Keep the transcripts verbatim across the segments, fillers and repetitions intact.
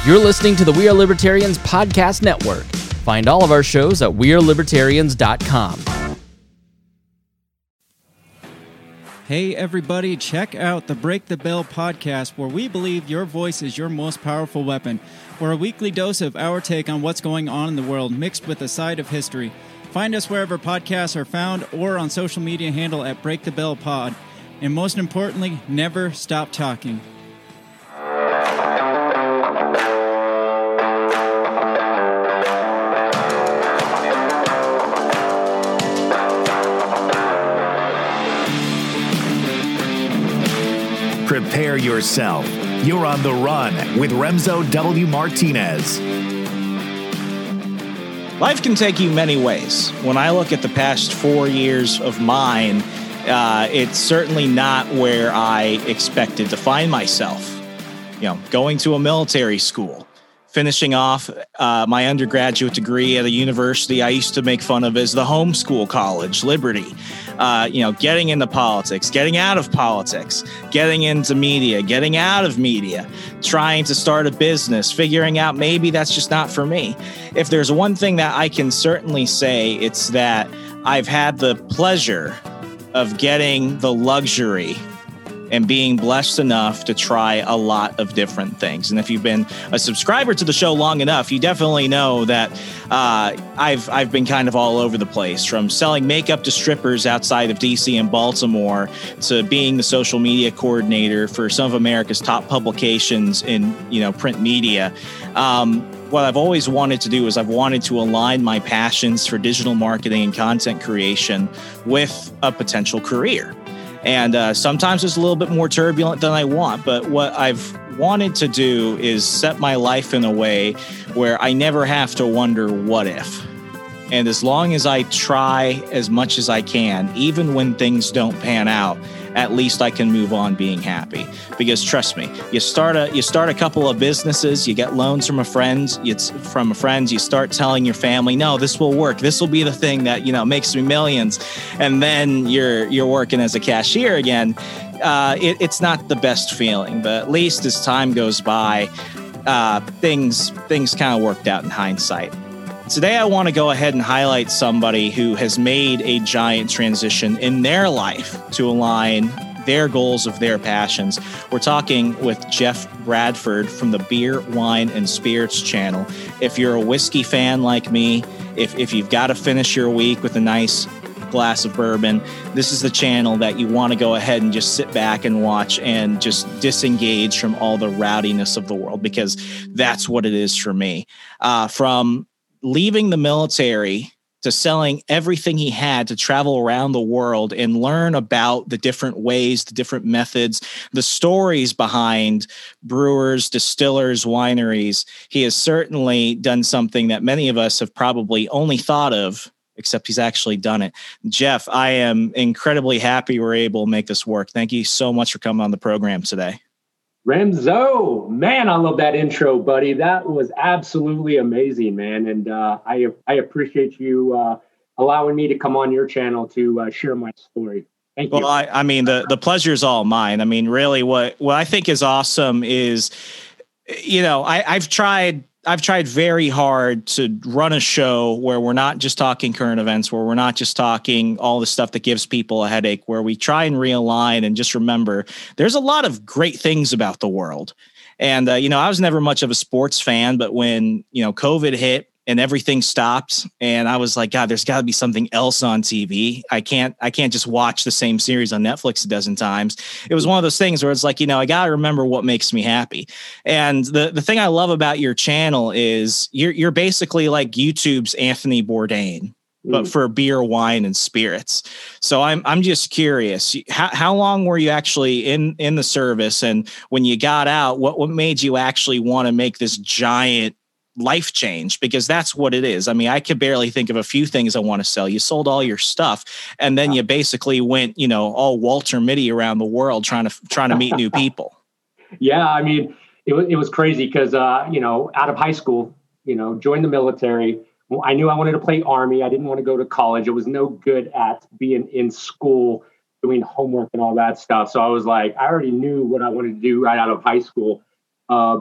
You're listening to the We Are Libertarians Podcast Network. Find all of our shows at we are libertarians dot com. Hey everybody, check out the Break the Bell podcast, where we believe your voice is your most powerful weapon. We're a weekly dose of our take on what's going on in the world, mixed with a side of history. Find us wherever podcasts are found or on social media handle at Break the Bell Pod. And most importantly, never stop talking. Prepare yourself. You're on the run with Remzo W. Martinez. Life can take you many ways. When I look at the past four years of mine, uh, it's certainly not where I expected to find myself. You know, going to a military school, finishing off uh, my undergraduate degree at a university I used to make fun of as the homeschool college, Liberty. Uh, you know, getting into politics, getting out of politics, getting into media, getting out of media, trying to start a business, figuring out maybe that's just not for me. If there's one thing that I can certainly say, it's that I've had the pleasure of getting the luxury and being blessed enough to try a lot of different things. And if you've been a subscriber to the show long enough, you definitely know that uh, I've I've been kind of all over the place, from selling makeup to strippers outside of D C and Baltimore to being the social media coordinator for some of America's top publications in, you know, print media. Um, what I've always wanted to do is I've wanted to align my passions for digital marketing and content creation with a potential career. And uh, sometimes it's a little bit more turbulent than I want. But what I've wanted to do is set my life in a way where I never have to wonder what if. And as long as I try as much as I can, even when things don't pan out, at least I can move on being happy. Because trust me, you start a you start a couple of businesses, you get loans from a friend, it's from a friend, you start telling your family, no, this will work. This will be the thing that, you know, makes me millions. And then you're you're working as a cashier again. Uh, it, it's not the best feeling, but at least as time goes by, uh, things things kind of worked out in hindsight. Today, I want to go ahead and highlight somebody who has made a giant transition in their life to align their goals of their passions. We're talking with Jeff Bradford from the Beer, Wine, and Spirits channel. If you're a whiskey fan like me, if, if you've got to finish your week with a nice glass of bourbon, this is the channel that you want to go ahead and just sit back and watch and just disengage from all the rowdiness of the world, because that's what it is for me. Uh, from leaving the military to selling everything he had to travel around the world and learn about the different ways, the different methods, the stories behind brewers, distillers, wineries. He has certainly done something that many of us have probably only thought of, except he's actually done it. Jeff, I am incredibly happy we're able to make this work. Thank you so much for coming on the program today. Remzo, man, I love that intro, buddy. That was absolutely amazing, man. And uh, I I appreciate you uh, allowing me to come on your channel to uh, share my story. Thank you. Well, I, I mean, the, the pleasure is all mine. I mean, really, what, what I think is awesome is, you know, I, I've tried I've tried very hard to run a show where we're not just talking current events, where we're not just talking all the stuff that gives people a headache, where we try and realign and just remember there's a lot of great things about the world. And, uh, you know, I was never much of a sports fan, but when, you know, COVID hit and everything stopped and I was like, God, there's got to be something else on T V. I can't, I can't just watch the same series on Netflix a dozen times. It was one of those things where it's like, you know, I got to remember what makes me happy. And the, the thing I love about your channel is you're, you're basically like YouTube's Anthony Bourdain, but mm. for beer, wine, and spirits. So I'm, I'm just curious, how, how long were you actually in, in the service? And when you got out, what, what made you actually want to make this giant life change? Because that's what it is. I mean, I could barely think of a few things I want to sell. You sold all your stuff and then you basically went, you know, all Walter Mitty around the world trying to, trying to meet new people. Yeah. I mean, it was, it was crazy because, uh, you know, out of high school, you know, joined the military. I knew I wanted to play Army. I didn't want to go to college. I was no good at being in school, doing homework and all that stuff. So I was like, I already knew what I wanted to do right out of high school. Uh,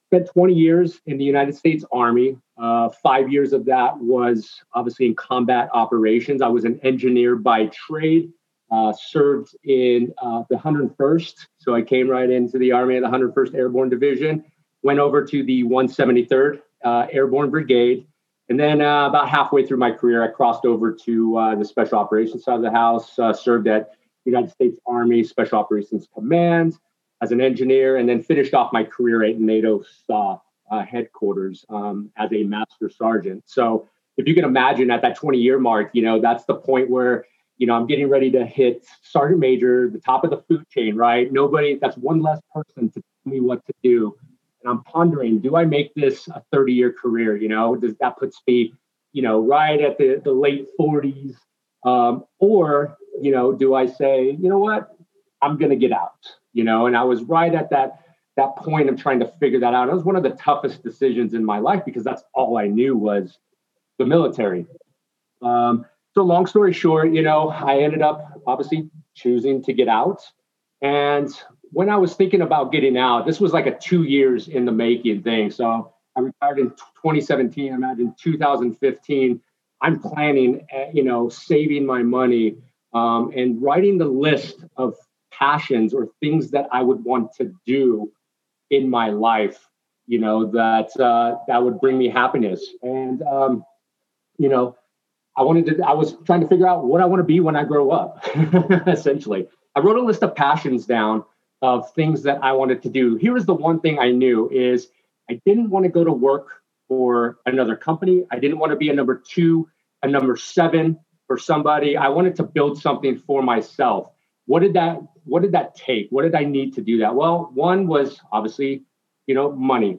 spent twenty years in the United States Army. Uh, five years of that was obviously in combat operations. I was an engineer by trade, uh, served in uh, the one hundred first. So I came right into the Army at the one hundred first Airborne Division, went over to the one hundred seventy-third uh, Airborne Brigade. And then uh, about halfway through my career, I crossed over to uh, the Special Operations side of the house, uh, served at United States Army Special Operations Command as an engineer, and then finished off my career at NATO S A F uh, headquarters um, as a master sergeant. So if you can imagine at that twenty year mark, you know, that's the point where, you know, I'm getting ready to hit sergeant major, the top of the food chain, right? Nobody, that's one less person to tell me what to do. And I'm pondering, do I make this a thirty year career? You know, does that puts me, you know, right at the, the late forties? Um, or, you know, do I say, you know what, I'm going to get out, you know? And I was right at that, that point of trying to figure that out. It was one of the toughest decisions in my life because that's all I knew was the military. Um, so long story short, you know, I ended up obviously choosing to get out. And when I was thinking about getting out, this was like a two years in the making thing. So I retired in twenty seventeen. I imagine two thousand fifteen, I'm planning, you know, saving my money um, and writing the list of passions or things that I would want to do in my life, you know, that uh, that would bring me happiness. And, um, you know, I wanted to, I was trying to figure out what I want to be when I grow up, essentially. I wrote a list of passions down of things that I wanted to do. Here was the one thing I knew is I didn't want to go to work for another company. I didn't want to be a number two, a number seven for somebody. I wanted to build something for myself. What did that, what did that take? What did I need to do that? Well, one was obviously, you know, money.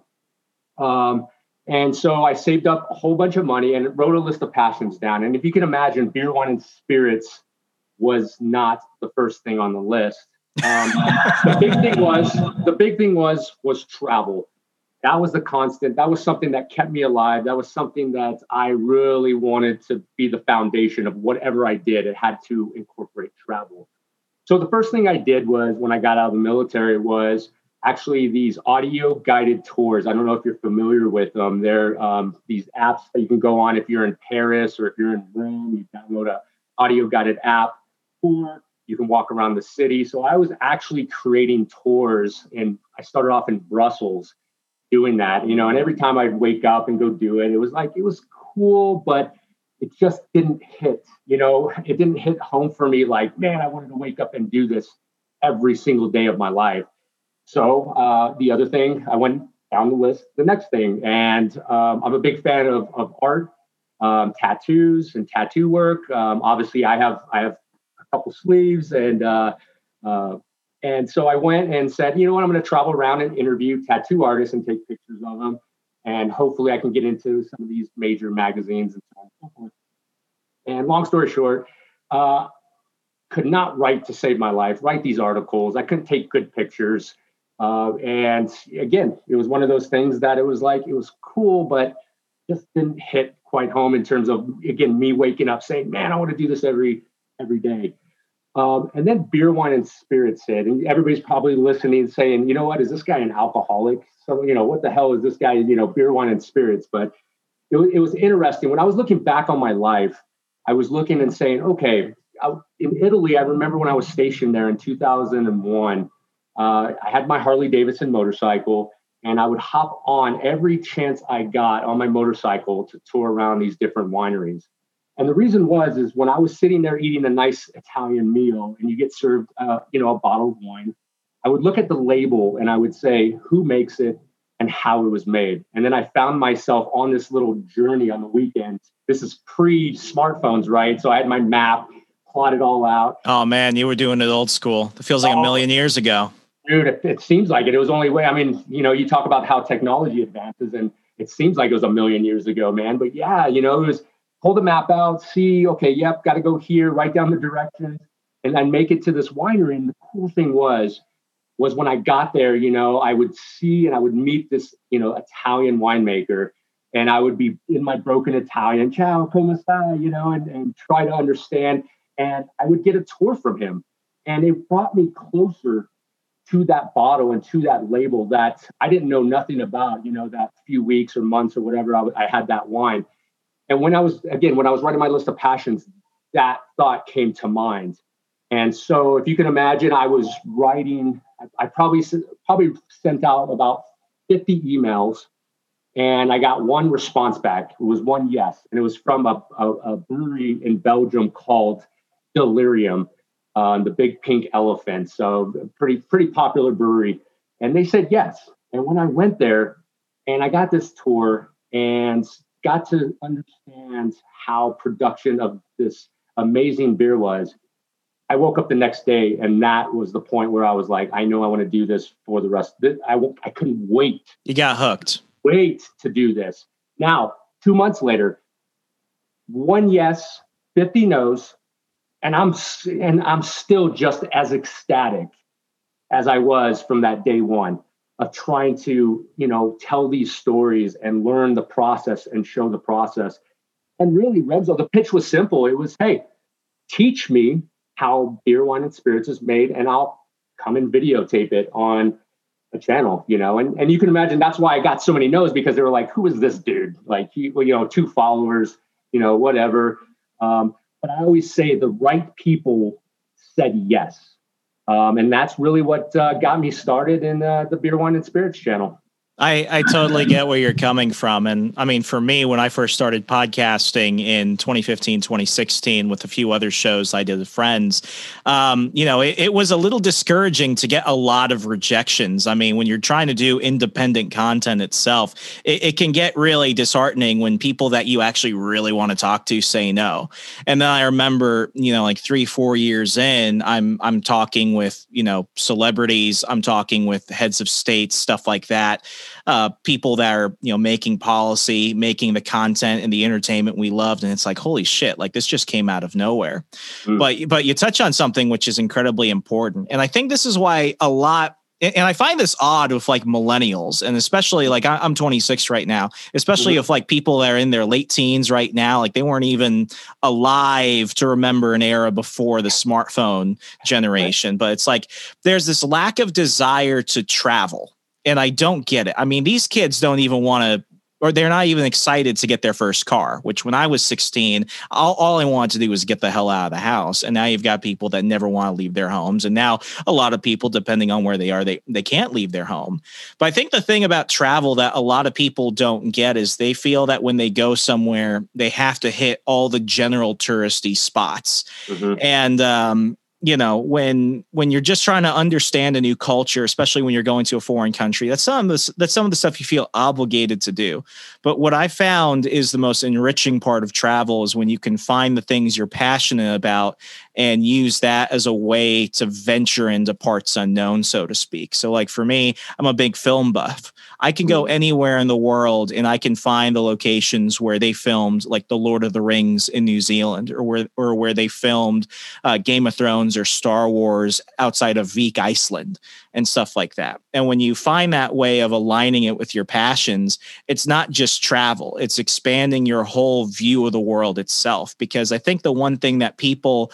Um, and so I saved up a whole bunch of money and wrote a list of passions down. And if you can imagine, beer, wine, and spirits was not the first thing on the list. Um, the big thing was, the big thing was, was travel. That was the constant. That was something that kept me alive. That was something that I really wanted to be the foundation of whatever I did. It had to incorporate travel. So the first thing I did was when I got out of the military was actually these audio guided tours. I don't know if you're familiar with them. They're um, these apps that you can go on if you're in Paris or if you're in Rome. You download a audio guided app, or you can walk around the city. So I was actually creating tours, and I started off in Brussels doing that, you know, and every time I'd wake up and go do it, it was like, it was cool, but it just didn't hit, you know, it didn't hit home for me like, man, I wanted to wake up and do this every single day of my life. So uh, the other thing, I went down the list, the next thing, and um, I'm a big fan of, of art, um, tattoos and tattoo work. Um, obviously, I have I have a couple sleeves, and uh, uh, and so I went and said, you know what, I'm going to travel around and interview tattoo artists and take pictures of them. And hopefully I can get into some of these major magazines and so on and so forth. And long story short, uh, could not write to save my life, write these articles. I couldn't take good pictures. Uh, and again, it was one of those things that it was like, it was cool, but just didn't hit quite home in terms of, again, me waking up saying, man, I want to do this every, every day. Um, and then beer, wine, and spirits hit. And everybody's probably listening saying, you know what, is this guy an alcoholic? So, you know, what the hell is this guy, you know, beer, wine, and spirits? But it, it was interesting. When I was looking back on my life, I was looking and saying, okay, I, in Italy, I remember when I was stationed there in two thousand one, uh, I had my Harley Davidson motorcycle, and I would hop on every chance I got on my motorcycle to tour around these different wineries. And the reason was, is when I was sitting there eating a nice Italian meal and you get served, uh, you know, a bottle of wine, I would look at the label and I would say, who makes it and how it was made. And then I found myself on this little journey on the weekend. This is pre-smartphones, right? So I had my map, plotted all out. Oh, man, you were doing it old school. It feels like oh, a million years ago. Dude, it, it seems like it. It was the only way. I mean, you know, you talk about how technology advances, and it seems like it was a million years ago, man. But yeah, you know, it was pull the map out, see, okay, yep, got to go here, write down the directions, and then make it to this winery. And the cool thing was, was when I got there, you know, I would see and I would meet this, you know, Italian winemaker, and I would be in my broken Italian, ciao, come sta, you know, and, and try to understand. And I would get a tour from him. And it brought me closer to that bottle and to that label that I didn't know nothing about, you know, that few weeks or months or whatever I, I had that wine. And when I was, again, when I was writing my list of passions, that thought came to mind. And so if you can imagine, I was writing, I, I probably, probably sent out about fifty emails, and I got one response back. It was one yes. And it was from a, a, a brewery in Belgium called Delirium, um, the Big Pink Elephant. So pretty, pretty popular brewery. And they said yes. And when I went there and I got this tour and got to understand how production of this amazing beer was, I woke up the next day, and that was the point where I was like, I know I want to do this for the rest of it. I, I couldn't wait. You got hooked. Wait to do this. Now, two months later, one yes, fifty no's, and I'm and I'm still just as ecstatic as I was from that day one of trying to, you know, tell these stories and learn the process and show the process. And really, Remzo, the pitch was simple. It was, hey, teach me how beer, wine, and spirits is made, and I'll come and videotape it on a channel, you know, and, and you can imagine that's why I got so many no's, because they were like, who is this dude? Like, he, well, you know, two followers, you know, whatever. Um, but I always say the right people said yes. Um, and that's really what uh, got me started in uh, the Beer, Wine, and Spirits channel. I, I totally get where you're coming from. And I mean, for me, when I first started podcasting in twenty fifteen, twenty sixteen, with a few other shows I did with friends, um, you know, it, it was a little discouraging to get a lot of rejections. I mean, when you're trying to do independent content itself, it, it can get really disheartening when people that you actually really want to talk to say no. And then I remember, you know, like three, four years in, I'm, I'm talking with, you know, celebrities, I'm talking with heads of states, stuff like that. Uh, people that are, you know, making policy, making the content and the entertainment we loved. And it's like, holy shit, like this just came out of nowhere. Mm. But, but you touch on something which is incredibly important. And I think this is why a lot, and I find this odd with like millennials, and especially like I'm twenty-six right now, especially mm-hmm. if like people that are in their late teens right now, like they weren't even alive to remember an era before the smartphone generation. Right. But it's like, there's this lack of desire to travel. And I don't get it. I mean, these kids don't even want to, or they're not even excited to get their first car, which when I was sixteen, all, all I wanted to do was get the hell out of the house. And now you've got people that never want to leave their homes. And now a lot of people, depending on where they are, they, they can't leave their home. But I think the thing about travel that a lot of people don't get is they feel that when they go somewhere, they have to hit all the general touristy spots. Mm-hmm. And, um, you know, when when you're just trying to understand a new culture, especially when you're going to a foreign country, that's some of the, that's some of the stuff you feel obligated to do. But what I found is the most enriching part of travel is when you can find the things you're passionate about and use that as a way to venture into parts unknown, so to speak. So like for me, I'm a big film buff. I can go anywhere in the world and I can find the locations where they filmed like The Lord of the Rings in New Zealand, or where or where they filmed uh, Game of Thrones or Star Wars outside of Vik, Iceland, and stuff like that. And when you find that way of aligning it with your passions, it's not just travel, it's expanding your whole view of the world itself. Because I think the one thing that people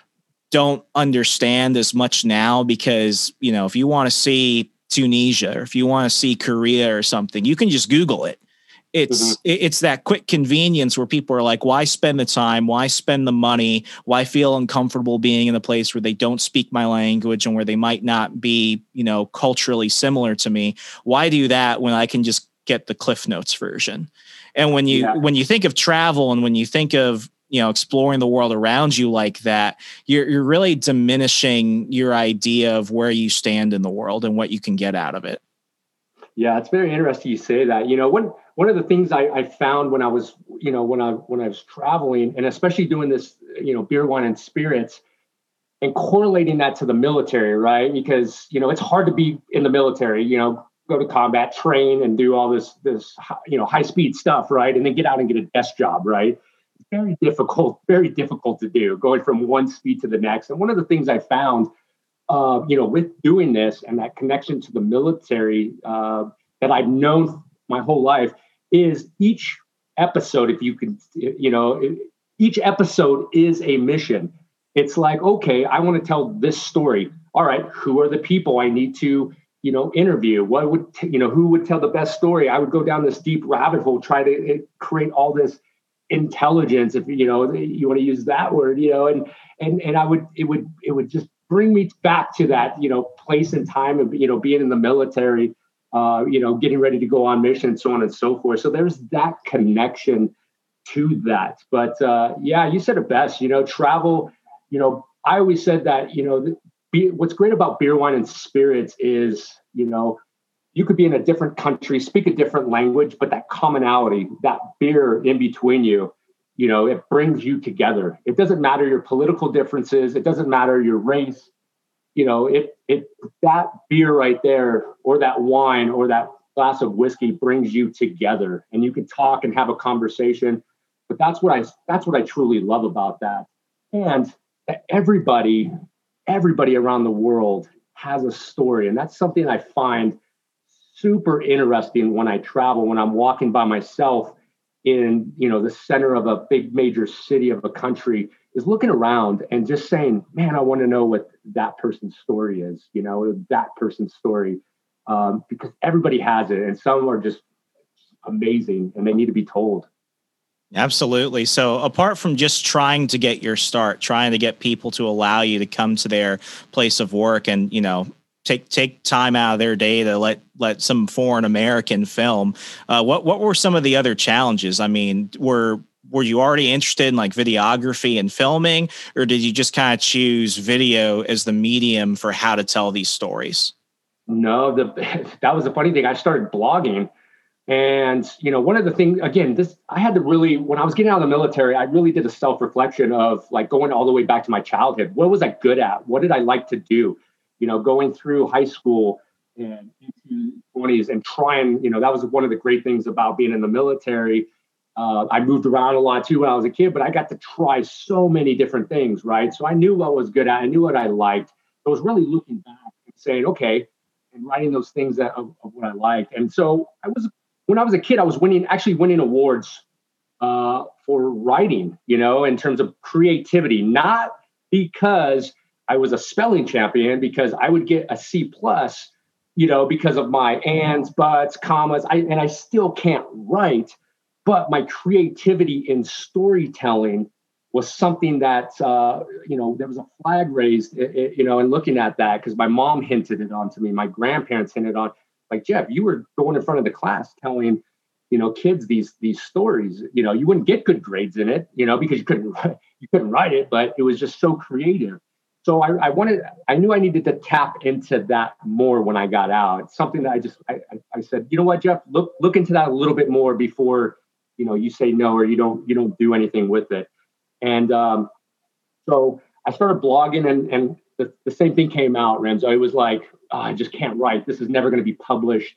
don't understand as much now, because, you know, if you want to see Tunisia, or if you want to see Korea or something, you can just Google it. It's mm-hmm. it's that quick convenience where people are like, why spend the time? Why spend the money? Why feel uncomfortable being in a place where they don't speak my language and where they might not be, you know, culturally similar to me? Why do that when I can just get the Cliff Notes version? And when you yeah. when you think of travel and when you think of, you know, exploring the world around you like that, you're you're really diminishing your idea of where you stand in the world and what you can get out of it. Yeah, it's very interesting you say that. You know, one one of the things I, I found when I was, you know, when I when I was traveling, and especially doing this, you know, beer, wine, and spirits, and correlating that to the military, right? Because, you know, it's hard to be in the military, you know, go to combat, train, and do all this this you know high speed stuff, right? And then get out and get a desk job, right? Very difficult, very difficult to do, going from one speed to the next. And one of the things I found, uh, you know, with doing this and that connection to the military uh, that I've known my whole life is each episode, if you could, you know, each episode is a mission. It's like, okay, I want to tell this story. all right, who are the people I need to, you know, interview? What would, t- you know, who would tell the best story? I would go down this deep rabbit hole, try to it, create all this intelligence, if you know you want to use that word, you know, and and and I would it would it would just bring me back to that, you know, place and time of, you know, being in the military, uh, you know, getting ready to go on mission, so on and so forth. So there's that connection to that. But uh, yeah, you said it best, you know, travel, you know, I always said that, you know, be, what's great about beer, wine, and spirits is, you know, you could be in a different country, speak a different language, but that commonality, that beer in between you, you know, it brings you together. It doesn't matter your political differences. It doesn't matter your race. You know, it, it, that beer right there, or that wine, or that glass of whiskey brings you together, and you can talk and have a conversation. But that's what I, that's what I truly love about that. And everybody, everybody around the world has a story. And that's something I find super interesting when I travel, when I'm walking by myself in, you know, the center of a big major city of a country, is looking around and just saying, man, I want to know what that person's story is, you know, that person's story, um, because everybody has it, and some are just amazing and they need to be told. Absolutely. So apart from just trying to get your start, trying to get people to allow you to come to their place of work and, you know, take take time out of their day to let let some foreign American film, uh, what what were some of the other challenges? I mean, were were you already interested in like videography and filming, or did you just kind of choose video as the medium for how to tell these stories? No, the that was the funny thing. I started blogging. And, you know, one of the things, again, this, I had to really, when I was getting out of the military, I really did a self-reflection of like going all the way back to my childhood. What was I good at? What did I like to do? You know, going through high school and into twenties and trying, you know, that was one of the great things about being in the military. Uh, I moved around a lot too when I was a kid, but I got to try so many different things, right? So I knew what I was good at. I knew what I liked. I was really looking back and saying, okay, and writing those things that of, of what I liked. And so I was, when I was a kid, I was winning, actually winning awards uh, for writing, you know, in terms of creativity, not because I was a spelling champion, because I would get a C plus, you know, because of my ands, buts, commas, I, and I still can't write, but my creativity in storytelling was something that, uh, you know, there was a flag raised, it, it, you know, and looking at that, because my mom hinted it on to me, my grandparents hinted on, like, Jeff, you were going in front of the class telling, you know, kids these these stories. You know, you wouldn't get good grades in it, you know, because you couldn't you couldn't write it, but it was just so creative. So I, I wanted, I knew I needed to tap into that more when I got out. It's something that I just, I, I said, you know what, Jeff, look look into that a little bit more before, you know, you say no or you don't you don't do anything with it. And um, so I started blogging, and and the, the same thing came out, Remzo. It was like, oh, I just can't write. This is never going to be published.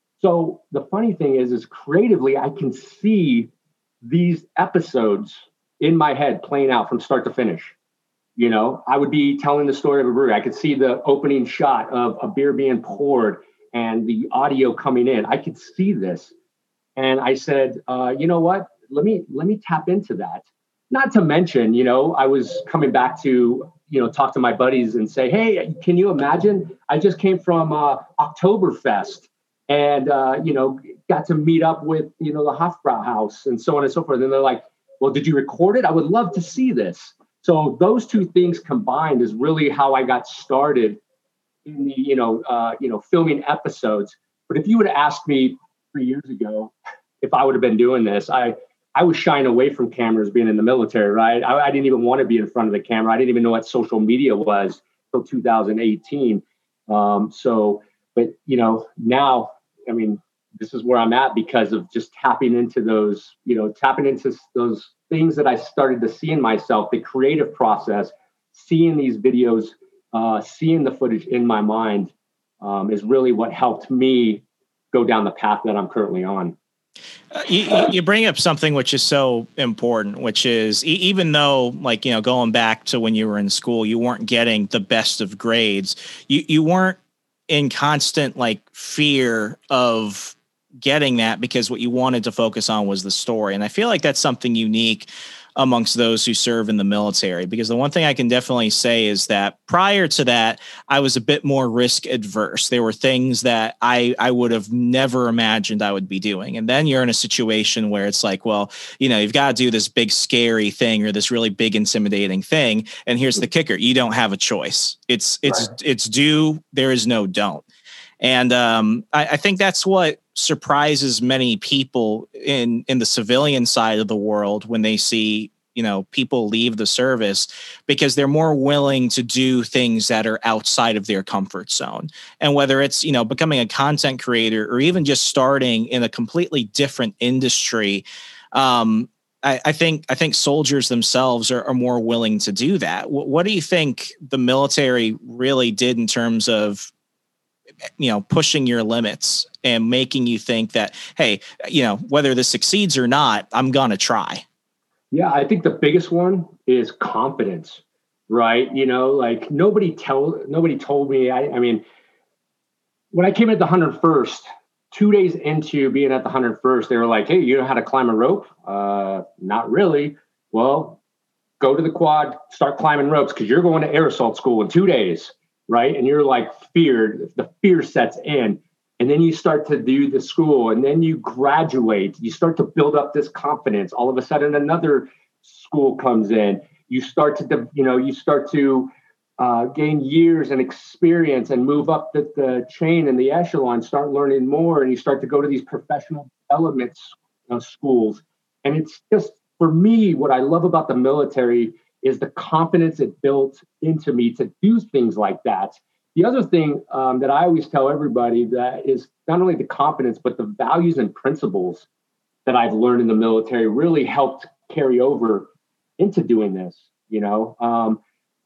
So the funny thing is, is creatively, I can see these episodes in my head playing out from start to finish. You know, I would be telling the story of a brewery. I could see the opening shot of a beer being poured and the audio coming in. I could see this. And I said, uh, you know what? Let me let me tap into that. Not to mention, you know, I was coming back to, you know, talk to my buddies and say, hey, can you imagine? I just came from uh, Oktoberfest and, uh, you know, got to meet up with, you know, the Hofbrauhaus and so on and so forth. And they're like, well, did you record it? I would love to see this. So those two things combined is really how I got started in the, you know, uh, you know, filming episodes. But if you would have asked me three years ago if I would have been doing this, I I was shying away from cameras being in the military, right? I, I didn't even want to be in front of the camera. I didn't even know what social media was until two thousand eighteen. Um, so, but, you know, now, I mean, this is where I'm at because of just tapping into those, you know, tapping into those things that I started to see in myself, the creative process, seeing these videos, uh, seeing the footage in my mind um, is really what helped me go down the path that I'm currently on. Uh, you, you bring up something which is so important, which is e- even though, like, you know, going back to when you were in school, you weren't getting the best of grades. You you weren't in constant like fear of getting that, because what you wanted to focus on was the story. And I feel like that's something unique amongst those who serve in the military. Because the one thing I can definitely say is that prior to that, I was a bit more risk adverse. There were things that I, I would have never imagined I would be doing. And then you're in a situation where it's like, well, you know, you've got to do this big, scary thing or this really big, intimidating thing. And here's the kicker. You don't have a choice. It's, it's, right. it's do, there is no don't. And um, I, I think that's what surprises many people in, in the civilian side of the world when they see, you know, people leave the service, because they're more willing to do things that are outside of their comfort zone. And whether it's, you know, becoming a content creator or even just starting in a completely different industry, um, I, I think I think soldiers themselves are, are more willing to do that. W- what do you think the military really did in terms of, you know, pushing your limits and making you think that, hey, you know, whether this succeeds or not, I'm going to try? Yeah, I think the biggest one is confidence, right? You know, like nobody tell nobody told me. I, I mean, when I came at the one hundred first, two days into being at the one hundred first, they were like, hey, you know how to climb a rope? Uh, not really. Well, go to the quad, start climbing ropes, because you're going to air assault school in two days. Right. And you're like feared, the fear sets in, and then you start to do the school, and then you graduate, you start to build up this confidence. All of a sudden, another school comes in, you start to, you know, you start to uh, gain years and experience and move up the, the chain and the echelon, start learning more. And you start to go to these professional development uh, schools. And it's just, for me, what I love about the military is the confidence it built into me to do things like that. The other thing um, that I always tell everybody that is not only the confidence, but the values and principles that I've learned in the military really helped carry over into doing this. You know, um,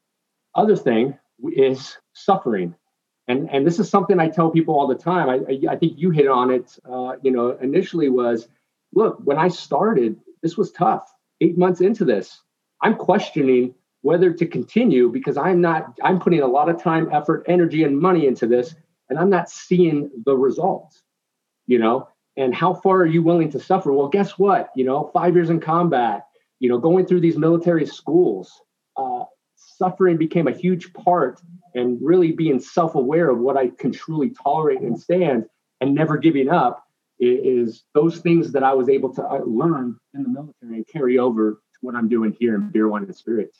other thing is suffering. And, and this is something I tell people all the time. I, I think you hit on it, uh, you know, initially was, look, when I started, this was tough. Eight months into this, I'm questioning whether to continue, because I'm not, I'm putting a lot of time, effort, energy, and money into this, and I'm not seeing the results, you know, and how far are you willing to suffer? Well, guess what? You know, five years in combat, you know, going through these military schools, uh, suffering became a huge part, and really being self-aware of what I can truly tolerate and stand and never giving up is those things that I was able to learn in the military and carry over what I'm doing here in Beer, Wine, and Spirits.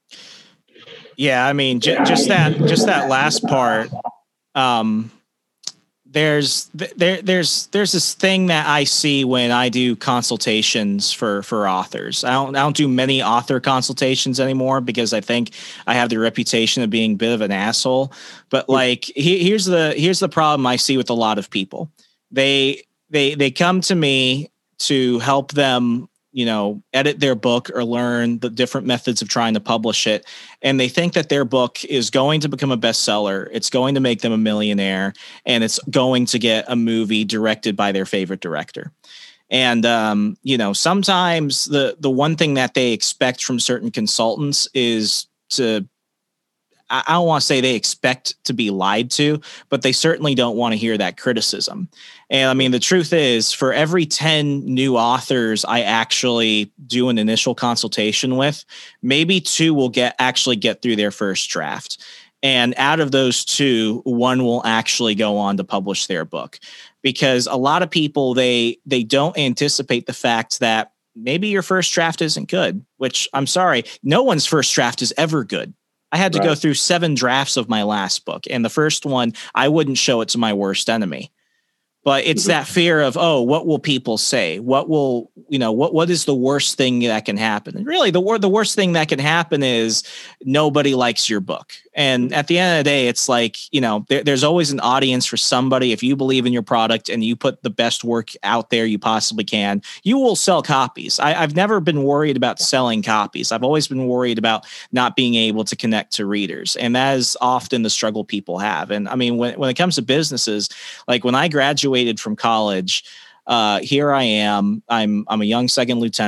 Yeah, I mean, j- just that, just that last part. Um, there's there there's there's this thing that I see when I do consultations for for authors. I don't I don't do many author consultations anymore because I think I have the reputation of being a bit of an asshole. But like, he, here's the here's the problem I see with a lot of people. They they they come to me to help them, you know, edit their book or learn the different methods of trying to publish it. And they think that their book is going to become a bestseller. It's going to make them a millionaire, and it's going to get a movie directed by their favorite director. And, um, you know, sometimes the, the one thing that they expect from certain consultants is to, I don't want to say they expect to be lied to, but they certainly don't want to hear that criticism. And I mean, the truth is, for every ten new authors I actually do an initial consultation with, maybe two will get actually get through their first draft. And out of those two, one will actually go on to publish their book. Because a lot of people, they they don't anticipate the fact that maybe your first draft isn't good, which I'm sorry, no one's first draft is ever good. I had to right. go through seven drafts of my last book. And the first one, I wouldn't show it to my worst enemy. But it's that fear of, oh, what will people say? What will, you know, what, what is the worst thing that can happen? And really, the, wor- the worst thing that can happen is nobody likes your book. And at the end of the day, it's like, you know, there, there's always an audience for somebody. If you believe in your product and you put the best work out there you possibly can, you will sell copies. I, I've never been worried about selling copies. I've always been worried about not being able to connect to readers. And that is often the struggle people have. And I mean, when, when it comes to businesses, like when I graduated from college, uh, here I am, I'm, I'm a young second lieutenant.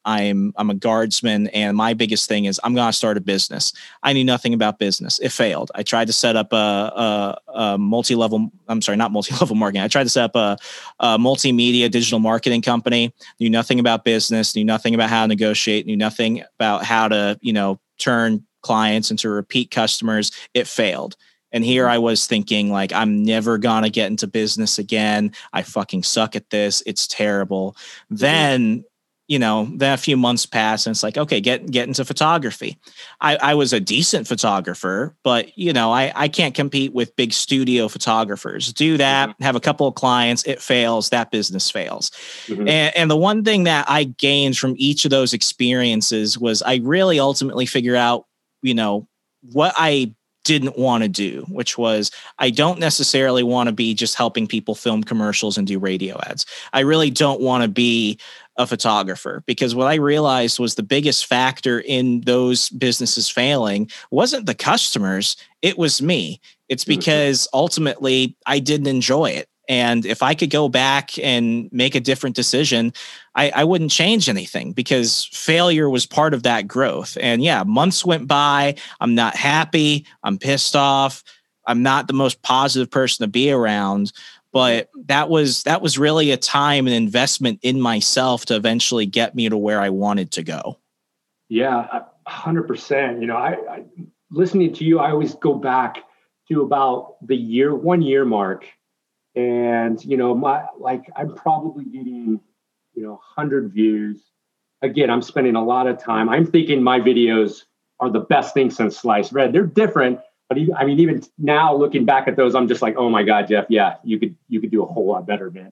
I'm I'm a guardsman, and my biggest thing is I'm going to start a business. I knew nothing about business. It failed. I tried to set up a, a, a multi-level. I'm sorry, not multi-level marketing. I tried to set up a, a multimedia digital marketing company. Knew nothing about business. Knew nothing about how to negotiate. Knew nothing about how to you know turn clients into repeat customers. It failed. And here I was thinking, like, I'm never going to get into business again. I fucking suck at this. It's terrible. Mm-hmm. Then, you know, then a few months pass and it's like, okay, get, get into photography. I, I was a decent photographer, but, you know, I, I can't compete with big studio photographers. Do that, mm-hmm. have a couple of clients, it fails, that business fails. Mm-hmm. And, and the one thing that I gained from each of those experiences was I really ultimately figure out, you know, what I didn't want to do, which was I don't necessarily want to be just helping people film commercials and do radio ads. I really don't want to be a photographer, because what I realized was the biggest factor in those businesses failing wasn't the customers, it was me. It's because ultimately I didn't enjoy it. And if I could go back and make a different decision, I, I wouldn't change anything, because failure was part of that growth. And yeah, months went by. I'm not happy. I'm pissed off. I'm not the most positive person to be around. But that was that was really a time and investment in myself to eventually get me to where I wanted to go. Yeah, one hundred percent. You know, I, I listening to you, I always go back to about the year, one year mark. And, you know, my, like, I'm probably getting, you know, one hundred views. Again, I'm spending a lot of time. I'm thinking my videos are the best thing since sliced bread. They're different, but even, I mean, even now looking back at those, I'm just like, oh my God, Jeff, yeah, you could, you could do a whole lot better, man.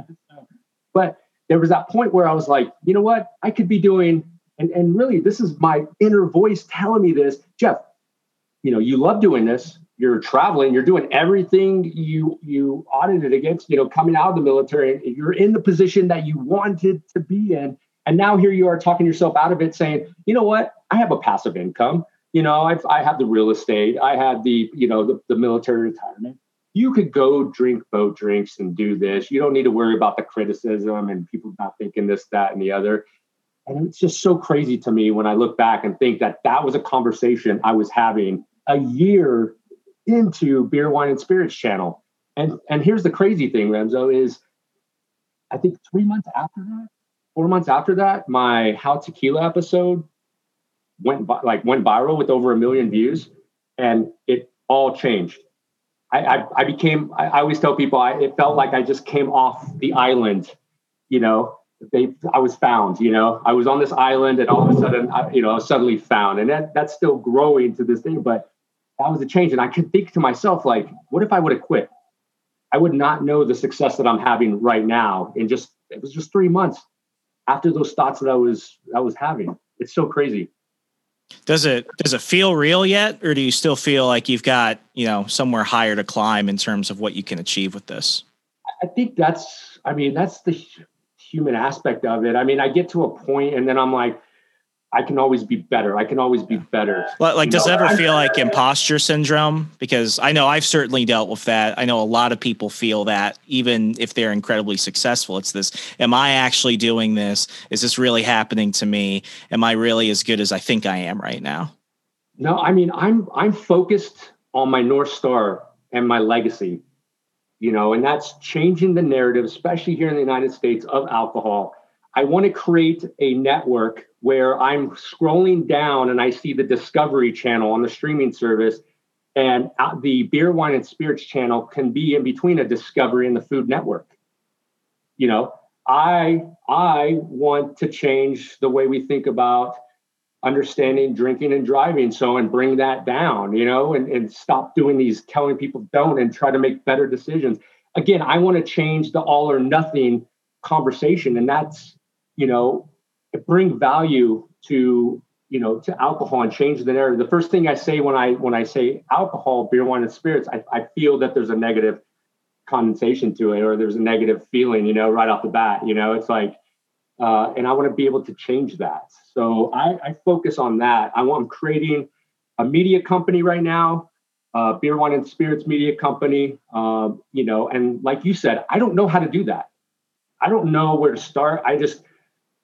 But there was that point where I was like, you know what, I could be doing, and, and really, this is my inner voice telling me this, Jeff, you know, you love doing this. You're traveling, you're doing everything you you audited against, you know, coming out of the military. You're in the position that you wanted to be in. And now here you are talking yourself out of it, saying, you know what, I have a passive income. You know, I've, I have the real estate. I have the, you know, the, the military retirement. You could go drink boat drinks and do this. You don't need to worry about the criticism and people not thinking this, that, and the other. And it's just so crazy to me when I look back and think that that was a conversation I was having a year into Beer, Wine, and Spirits channel. And and here's the crazy thing, Remzo, is I think three months after that, four months after that, my How Tequila episode went like went viral with over a million views, and it all changed. I I, I became, I, I always tell people, I, it felt like I just came off the island, you know, they, I was found, you know, I was on this island and all of a sudden, I, you know, I was suddenly found, and that that's still growing to this thing, but that was a change. And I could think to myself, like, what if I would have quit? I would not know the success that I'm having right now. In just, it was just three months after those thoughts that I was, I was having. It's so crazy. Does it, does it feel real yet? Or do you still feel like you've got, you know, somewhere higher to climb in terms of what you can achieve with this? I think that's, I mean, that's the human aspect of it. I mean, I get to a point and then I'm like, I can always be better. I can always be better. Like, does know? it ever feel like imposter syndrome? Because I know I've certainly dealt with that. I know a lot of people feel that, even if they're incredibly successful. It's this, am I actually doing this? Is this really happening to me? Am I really as good as I think I am right now? No, I mean, I'm, I'm focused on my North Star and my legacy, you know, and that's changing the narrative, especially here in the United States, of alcohol. I want to create a network where I'm scrolling down and I see the Discovery Channel on the streaming service, and the Beer, Wine, and Spirits channel can be in between a Discovery and the Food Network. You know, I I want to change the way we think about understanding drinking and driving, so and bring that down, you know, and, and stop doing these telling people don't and try to make better decisions. Again, I want to change the all or nothing conversation, and that's, you know, bring value to, you know, to alcohol and change the narrative. The first thing I say when I when I say alcohol, beer, wine, and spirits, I, I feel that there's a negative connotation to it, or there's a negative feeling, you know, right off the bat. You know, it's like, uh, and I want to be able to change that. So I, I focus on that. I want, I'm creating a media company right now, uh, Beer, Wine, and Spirits media company. Um, you know, and like you said, I don't know how to do that. I don't know where to start. I just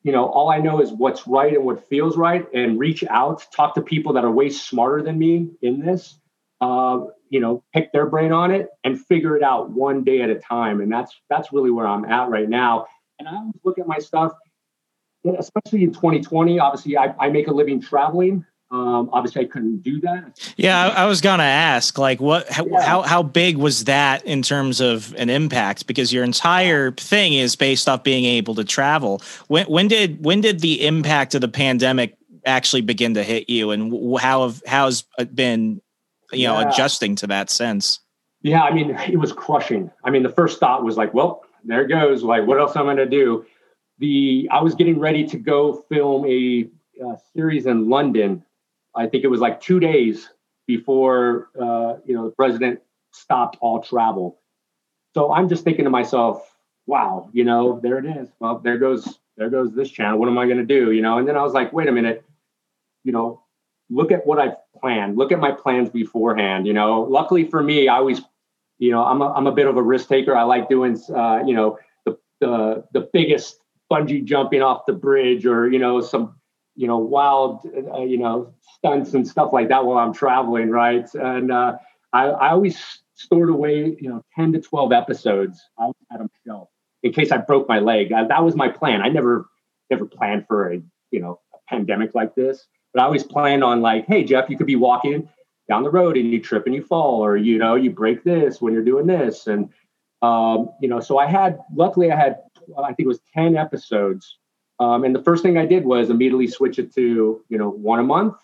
you know, all I know is what's right and what feels right, and reach out, talk to people that are way smarter than me in this, uh, you know, pick their brain on it and figure it out one day at a time. And that's, that's really where I'm at right now. And I always look at my stuff, especially in twenty twenty, obviously I, I make a living traveling. Um, obviously I couldn't do that. Yeah. I, I was going to ask, like, what, how, yeah. how, how big was that in terms of an impact? Because your entire thing is based off being able to travel. When, when did, when did the impact of the pandemic actually begin to hit you, and how have, how's it been, you know, yeah. adjusting to that sense? Yeah. I mean, it was crushing. I mean, the first thought was like, well, there it goes. Like, what else am I going to do? The, I was getting ready to go film a, a series in London. I think it was like two days before, uh, you know, the president stopped all travel. So I'm just thinking to myself, wow, you know, there it is. Well, there goes, there goes this channel. What am I going to do? You know? And then I was like, wait a minute, you know, look at what I've planned. Look at my plans beforehand. You know, luckily for me, I always, you know, I'm a, I'm a bit of a risk taker. I like doing, uh, you know, the, the, the biggest bungee jumping off the bridge, or, you know, some, you know, wild, uh, you know, stunts and stuff like that while I'm traveling. Right. And uh, I, I always stored away, you know, ten to twelve episodes. I had them shelved in case I broke my leg. I, that was my plan. I never, never planned for a, you know, a pandemic like this, but I always planned on like, hey, Jeff, you could be walking down the road and you trip and you fall, or, you know, you break this when you're doing this. And, um, you know, so I had, luckily I had, I think it was ten episodes. Um, and the first thing I did was immediately switch it to, you know, one a month.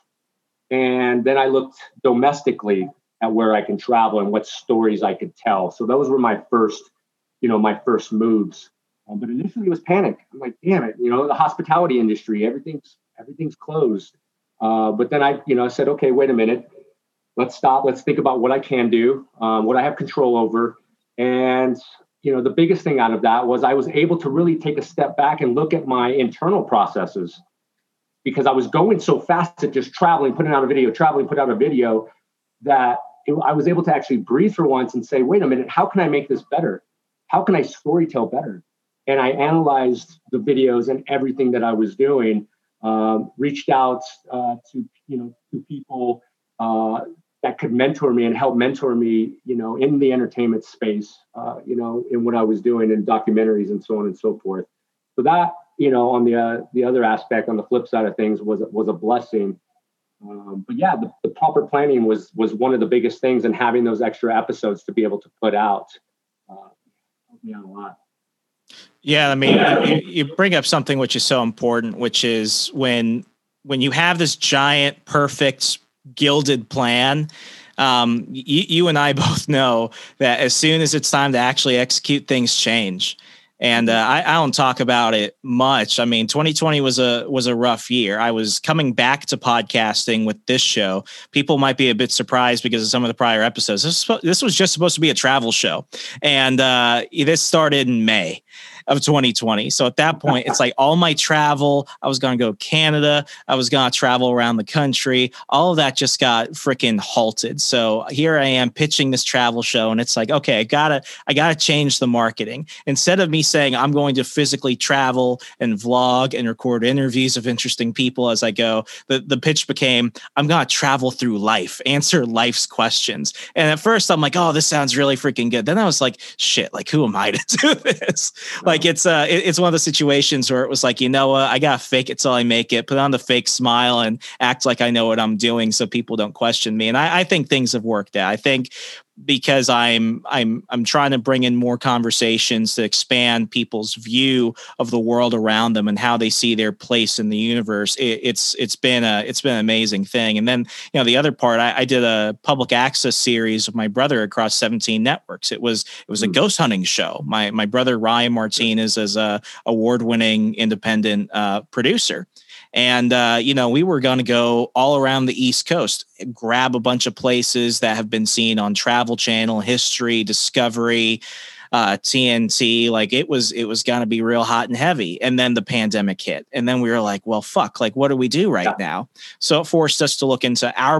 And then I looked domestically at where I can travel and what stories I could tell. So those were my first, you know, my first moves. Um, but initially it was panic. I'm like, damn it, you know, the hospitality industry, everything's, everything's closed. Uh, but then I, you know, I said, okay, wait a minute, let's stop. Let's think about what I can do, um, what I have control over. And you know, the biggest thing out of that was I was able to really take a step back and look at my internal processes, because I was going so fast at just traveling, putting out a video, traveling, put out a video, that it, I was able to actually breathe for once and say, wait a minute, how can I make this better? How can I storytell better? And I analyzed the videos and everything that I was doing, um, reached out uh, to, you know, to people uh, that could mentor me and help mentor me, you know, in the entertainment space, uh, you know, in what I was doing in documentaries and so on and so forth. So that, you know, on the uh, the other aspect, on the flip side of things, was was a blessing. Um, but yeah, the, the proper planning was was one of the biggest things, and having those extra episodes to be able to put out uh, helped me out a lot. Yeah, I mean, you, you bring up something which is so important, which is when when you have this giant, perfect, gilded plan, um, you, you and I both know that as soon as it's time to actually execute, things change. And uh, I, I don't talk about it much. I mean, twenty twenty was a was a rough year. I was coming back to podcasting with this show. People might be a bit surprised because of some of the prior episodes. This was, this was just supposed to be a travel show, and uh, this started in May of twenty twenty. So at that point, it's like all my travel, I was going to go to Canada. I was going to travel around the country. All of that just got freaking halted. So here I am pitching this travel show. And it's like, okay, I gotta, I gotta change the marketing. Instead of me saying I'm going to physically travel and vlog and record interviews of interesting people as I go, the, the pitch became, I'm going to travel through life, answer life's questions. And at first I'm like, oh, this sounds really freaking good. Then I was like, shit, like, who am I to do this? Like, it's uh, it, it's one of the situations where it was like, you know what, I gotta fake it till I make it, put on the fake smile and act like I know what I'm doing so people don't question me. And I, I think things have worked out. I think because I'm I'm I'm trying to bring in more conversations to expand people's view of the world around them and how they see their place in the universe. It, it's it's been a it's been an amazing thing. And then, you know, the other part, I, I did a public access series with my brother across seventeen networks. It was it was a ghost hunting show. My my brother Ryan Martinez is a award-winning independent uh, producer. And, uh, you know, we were going to go all around the East Coast, grab a bunch of places that have been seen on Travel Channel, History, Discovery, uh, T N T. Like it was it was going to be real hot and heavy. And then the pandemic hit. And then we were like, well, fuck, like, what do we do right yeah. now? So it forced us to look into our back,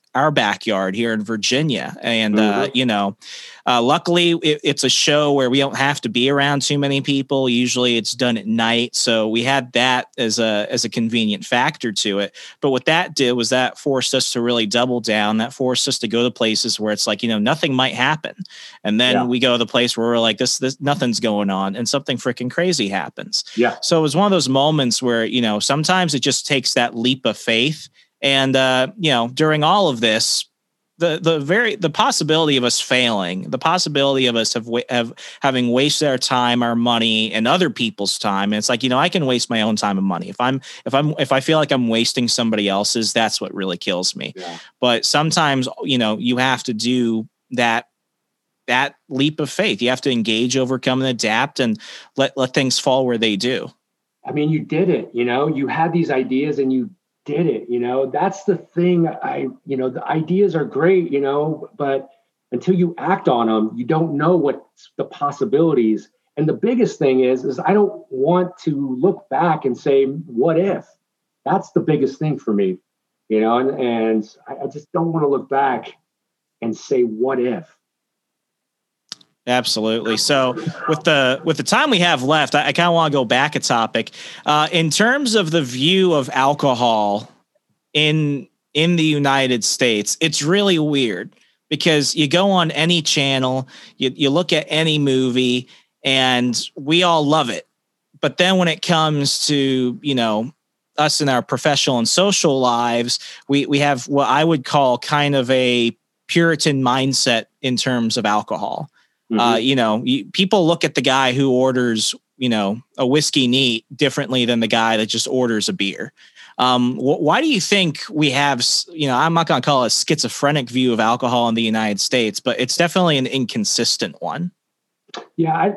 our backyard here in Virginia. And, Mm-hmm. uh, you know, uh, luckily it, it's a show where we don't have to be around too many people. Usually it's done at night. So we had that as a, as a convenient factor to it. But what that did was that forced us to really double down. That forced us to go to places where it's like, you know, nothing might happen. And then Yeah. we go to the place where we're like, this, this, nothing's going on, and something freaking crazy happens. Yeah. So it was one of those moments where, you know, sometimes it just takes that leap of faith. And, uh, you know, during all of this, the, the very, the possibility of us failing, the possibility of us have, have having wasted our time, our money, and other people's time. And it's like, you know, I can waste my own time and money. If I'm, if I'm, if I feel like I'm wasting somebody else's, that's what really kills me. Yeah. But sometimes, you know, you have to do that, that leap of faith. You have to engage, overcome, and adapt, and let, let things fall where they do. I mean, you did it, you know, you had these ideas and you did it, you know, that's the thing. I, you know, the ideas are great, you know, but until you act on them, you don't know what's the possibilities. And the biggest thing is, is I don't want to look back and say, what if? That's the biggest thing for me, you know, and, and I, I just don't want to look back and say, what if? Absolutely. So with the with the time we have left, I, I kind of want to go back a topic. Uh, in terms of the view of alcohol in in the United States, it's really weird because you go on any channel, you, you look at any movie, and we all love it. But then when it comes to, you know, us in our professional and social lives, we we have what I would call kind of a Puritan mindset in terms of alcohol. Mm-hmm. Uh, you know, you, people look at the guy who orders, you know, a whiskey neat differently than the guy that just orders a beer. Um, wh- why do you think we have, you know, I'm not going to call it a schizophrenic view of alcohol in the United States, but it's definitely an inconsistent one. Yeah, I,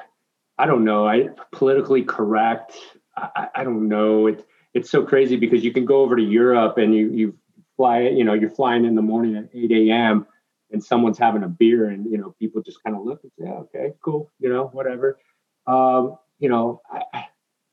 I don't know. I politically correct. I, I don't know. It, it's so crazy because you can go over to Europe and you, you fly, you know, you're flying in the morning at eight a.m. and someone's having a beer and, you know, people just kind of look and say, yeah, okay, cool. You know, whatever. Um, you know, I,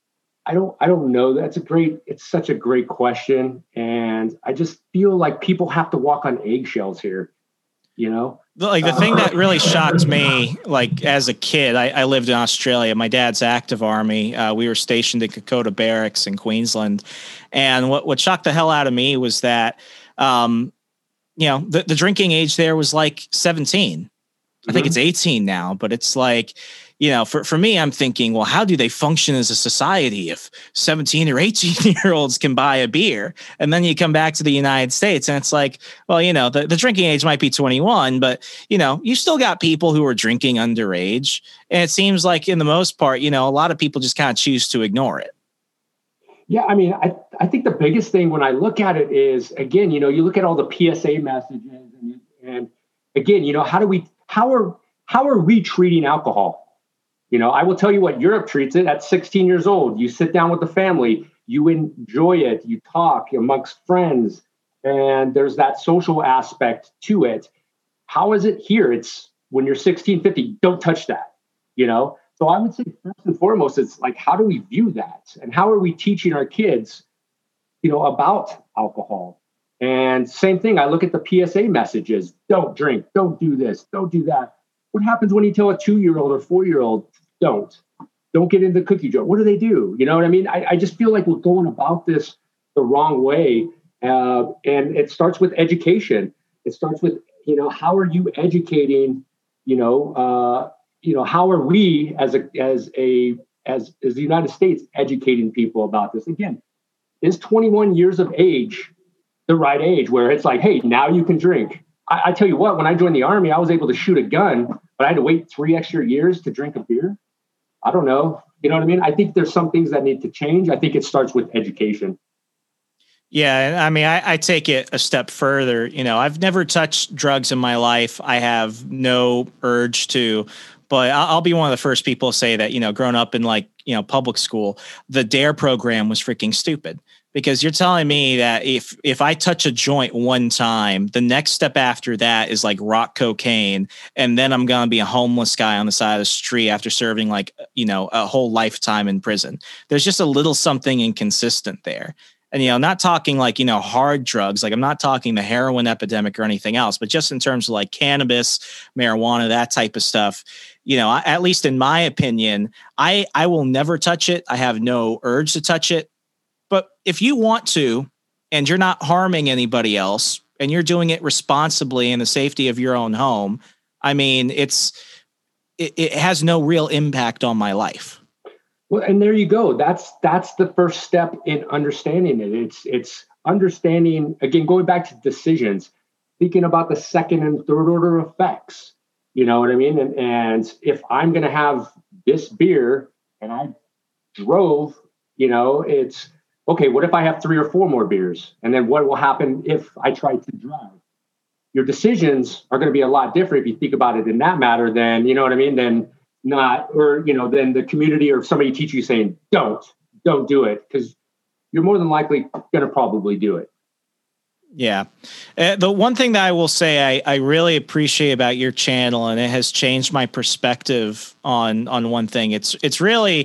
I don't, I don't know. That's a great, it's such a great question. And I just feel like people have to walk on eggshells here, you know? Like the thing that really shocked me, like as a kid, I, I lived in Australia. My dad's active army. Uh, we were stationed at Kokoda Barracks in Queensland. And what, what shocked the hell out of me was that, um, you know, the, the drinking age there was like seventeen. I think Mhm. it's eighteen now, but it's like, you know, for, for me, I'm thinking, well, how do they function as a society if seventeen or eighteen year olds can buy a beer? And then you come back to the United States and it's like, well, you know, the, the drinking age might be twenty-one, but, you know, you still got people who are drinking underage. And it seems like in the most part, you know, a lot of people just kind of choose to ignore it. Yeah, I mean, I, I think the biggest thing when I look at it is, again, you know, you look at all the P S A messages and, and again, you know, how do we, how are, how are we treating alcohol? You know, I will tell you what Europe treats it at sixteen years old. You sit down with the family, you enjoy it, you talk amongst friends, and there's that social aspect to it. How is it here? It's when you're sixteen, fifty, don't touch that, you know? So I would say first and foremost, it's like, how do we view that? And how are we teaching our kids, you know, about alcohol? And same thing, I look at the P S A messages, don't drink, don't do this, don't do that. What happens when you tell a two-year-old or four-year-old, don't, don't get into the cookie jar? What do they do? You know what I mean? I, I just feel like we're going about this the wrong way. Uh, and it starts with education. It starts with, you know, how are you educating, you know, uh, you know, how are we as a as a as as the United States educating people about this? Again, is twenty-one years of age the right age where it's like, hey, now you can drink? I, I tell you what, when I joined the Army, I was able to shoot a gun, but I had to wait three extra years to drink a beer. I don't know. You know what I mean? I think there's some things that need to change. I think it starts with education. Yeah, I mean, I, I take it a step further. You know, I've never touched drugs in my life. I have no urge to. But I'll be one of the first people to say that, you know, growing up in like, you know, public school, the DARE program was freaking stupid, because you're telling me that if if I touch a joint one time, the next step after that is like rock cocaine. And then I'm going to be a homeless guy on the side of the street after serving like, you know, a whole lifetime in prison. There's just a little something inconsistent there. And, you know, not talking like, you know, hard drugs, like I'm not talking the heroin epidemic or anything else, but just in terms of like cannabis, marijuana, that type of stuff, you know, I, at least in my opinion, I, I will never touch it. I have no urge to touch it. But if you want to, and you're not harming anybody else and you're doing it responsibly in the safety of your own home, I mean, it's, it, it has no real impact on my life. Well, and there you go. That's that's the first step in understanding it. It's it's understanding, again, going back to decisions, thinking about the second and third order effects. You know what I mean? And and if I'm going to have this beer and I drove, you know, it's okay. What if I have three or four more beers? And then what will happen if I try to drive? Your decisions are going to be a lot different if you think about it in that matter. Then you know what I mean. Then not, or, you know, then the community or somebody teach you saying, don't, don't do it. Cause you're more than likely going to probably do it. Yeah. Uh, the one thing that I will say, I, I really appreciate about your channel, and it has changed my perspective on, on one thing. It's, it's really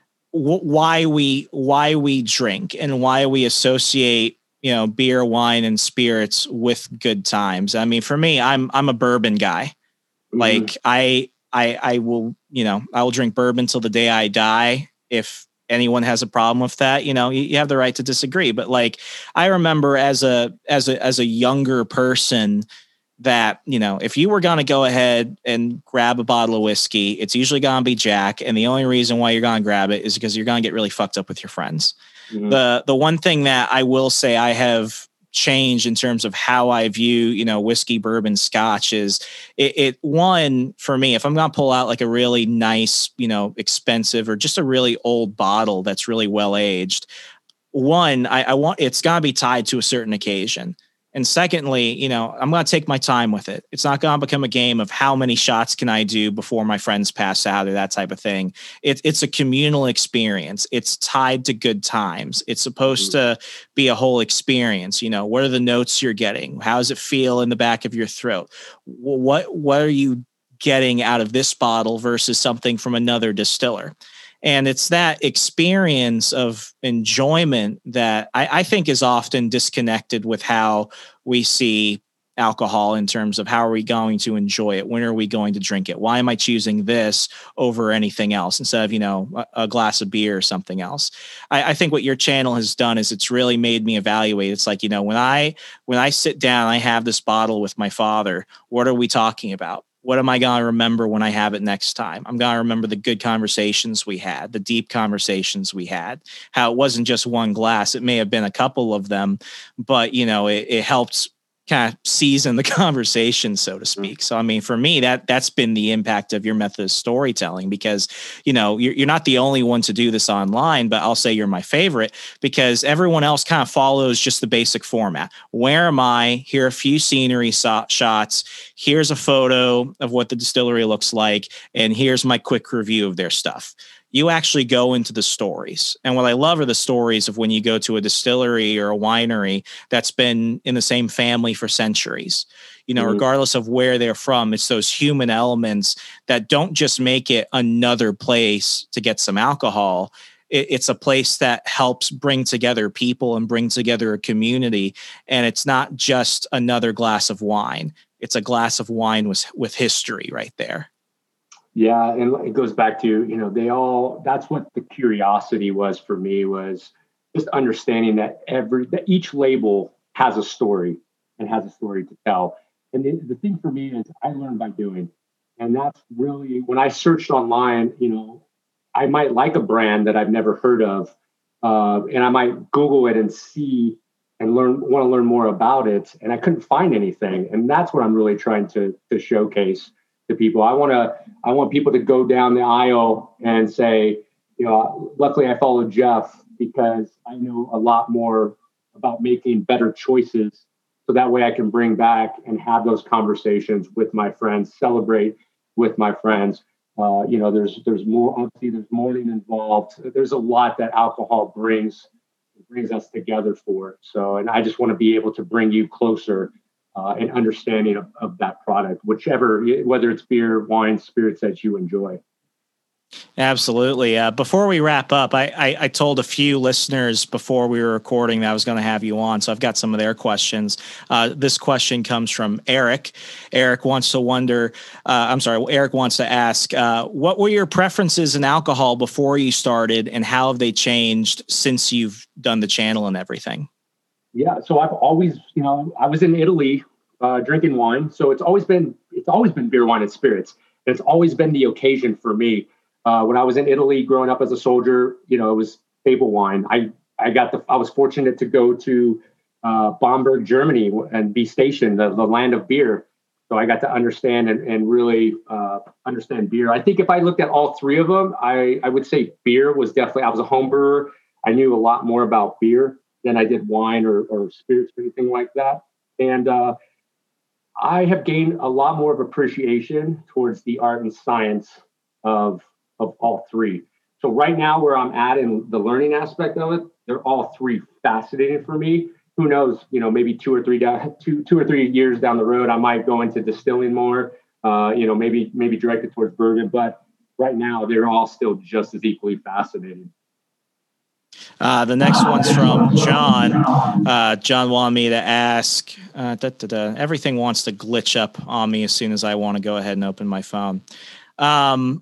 w- why we, why we drink and why we associate, you know, beer, wine, and spirits with good times. I mean, for me, I'm, I'm a bourbon guy. Mm-hmm. Like I, I, I will, you know, I will drink bourbon till the day I die. If anyone has a problem with that, you know, you, you have the right to disagree. But like, I remember as a, as a, as a younger person that, you know, if you were going to go ahead and grab a bottle of whiskey, it's usually going to be Jack. And the only reason why you're going to grab it is because you're going to get really fucked up with your friends. Mm-hmm. The, the one thing that I will say I have change in terms of how I view, you know, whiskey, bourbon, scotch is it, it one for me, if I'm going to pull out like a really nice, you know, expensive or just a really old bottle that's really well aged, one, I, I want, it's got to be tied to a certain occasion. And secondly, you know, I'm going to take my time with it. It's not going to become a game of how many shots can I do before my friends pass out or that type of thing. It, it's a communal experience. It's tied to good times. It's supposed to be a whole experience. You know, what are the notes you're getting? How does it feel in the back of your throat? What, what are you getting out of this bottle versus something from another distiller? And it's that experience of enjoyment that I, I think is often disconnected with how we see alcohol in terms of how are we going to enjoy it? When are we going to drink it? Why am I choosing this over anything else instead of, you know, a, a glass of beer or something else? I, I think what your channel has done is it's really made me evaluate. It's like, you know, when I, when I sit down, I have this bottle with my father, what are we talking about? What am I going to remember when I have it next time? I'm going to remember the good conversations we had, the deep conversations we had, how it wasn't just one glass. It may have been a couple of them, but, you know, it, it helped kind of season the conversation, so to speak. So, I mean, for me, that that's been the impact of your method of storytelling, because, you know, you're, you're not the only one to do this online, but I'll say you're my favorite because everyone else kind of follows just the basic format. Where am I? Here are a few scenery so- shots. Here's a photo of what the distillery looks like. And here's my quick review of their stuff. You actually go into the stories. And what I love are the stories of when you go to a distillery or a winery that's been in the same family for centuries. You know, mm-hmm. regardless of where they're from, it's those human elements that don't just make it another place to get some alcohol. It, it's a place that helps bring together people and bring together a community. And it's not just another glass of wine. It's a glass of wine with, with history right there. Yeah, and it goes back to, you know, they all, that's what the curiosity was for me, was just understanding that every, that each label has a story and has a story to tell. And the, the thing for me is I learned by doing. And that's really, when I searched online, you know, I might like a brand that I've never heard of, uh, and I might Google it and see and learn, want to learn more about it. And I couldn't find anything. And that's what I'm really trying to to showcase to people. I want to, I want people to go down the aisle and say, you know, luckily I follow Jeff because I know a lot more about making better choices. So that way I can bring back and have those conversations with my friends, celebrate with my friends. Uh, you know, there's, there's more, obviously there's mourning involved. There's a lot that alcohol brings, brings us together for. So, and I just want to be able to bring you closer Uh, and understanding of, of that product, whichever, whether it's beer, wine, spirits that you enjoy. Absolutely. Uh, before we wrap up, I, I, I told a few listeners before we were recording that I was going to have you on, so I've got some of their questions. Uh, this question comes from Eric. Eric wants to wonder, uh, I'm sorry, Eric wants to ask, uh, what were your preferences in alcohol before you started, and how have they changed since you've done the channel and everything? Yeah, so I've always, you know, I was in Italy uh, drinking wine, so it's always been, it's always been beer, wine, and spirits. And it's always been the occasion for me. Uh, when I was in Italy growing up as a soldier, you know, it was table wine. I, I got the, I was fortunate to go to uh, Bamberg, Germany and be stationed, the, the land of beer. So I got to understand and, and really uh, understand beer. I think if I looked at all three of them, I, I would say beer was definitely, I was a home brewer. I knew a lot more about beer than I did wine or, or spirits or anything like that. And uh, I have gained a lot more of appreciation towards the art and science of of all three. So right now where I'm at in the learning aspect of it, they're all three fascinating for me. Who knows, you know, maybe two or three, down, two, two or three years down the road, I might go into distilling more, uh, you know, maybe, maybe directed towards bourbon, but right now they're all still just as equally fascinating. Uh, the next one's from John. Uh, John wanted me to ask, uh, da, da, da. Everything wants to glitch up on me as soon as I want to go ahead and open my phone. Um,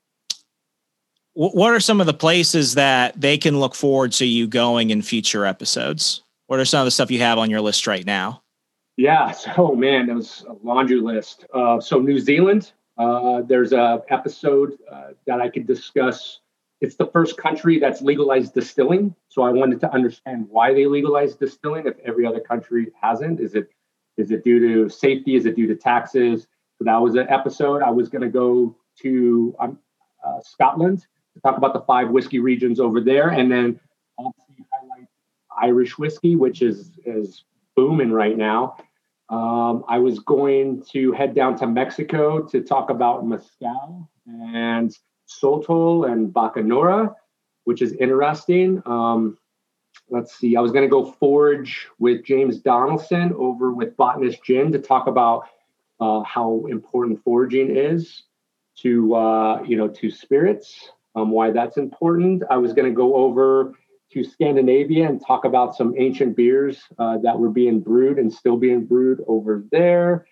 What are some of the places that they can look forward to you going in future episodes? What are some of the stuff you have on your list right now? Yeah. So, man, that was a laundry list. Uh, so New Zealand, uh, there's a episode uh, that I could discuss. It's the first country that's legalized distilling. So I wanted to understand why they legalized distilling if every other country hasn't. Is it is it due to safety? Is it due to taxes? So that was an episode. I was going to go to um, uh, Scotland, talk about the five whiskey regions over there, and then obviously highlight Irish whiskey, which is is booming right now. Um, I was going to head down to Mexico to talk about mezcal and sotol and bacanora, which is interesting. Um, let's see. I was going to go forage with James Donaldson over with Botanist Gin to talk about uh, how important foraging is to uh, you know to spirits. Um, why that's important. I was going to go over to Scandinavia and talk about some ancient beers uh, that were being brewed and still being brewed over there.